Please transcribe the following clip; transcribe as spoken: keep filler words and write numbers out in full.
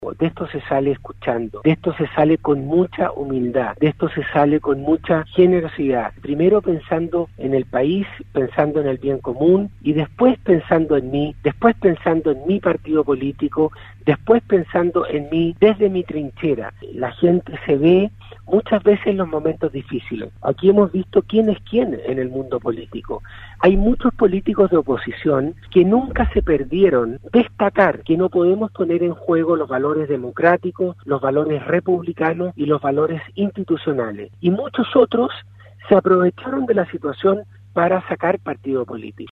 De esto se sale escuchando, de esto se sale con mucha humildad, de esto se sale con mucha generosidad. Primero pensando en el país, pensando en el bien común y después pensando en mí, después pensando en mi partido político, después pensando en mí desde mi trinchera. La gente se ve muchas veces en los momentos difíciles. Aquí hemos visto quién es quién en el mundo político. Hay muchos políticos de oposición que nunca se perdieron destacar que no podemos poner en juego los valores democráticos, los valores republicanos y los valores institucionales. Y muchos otros se aprovecharon de la situación para sacar partido político.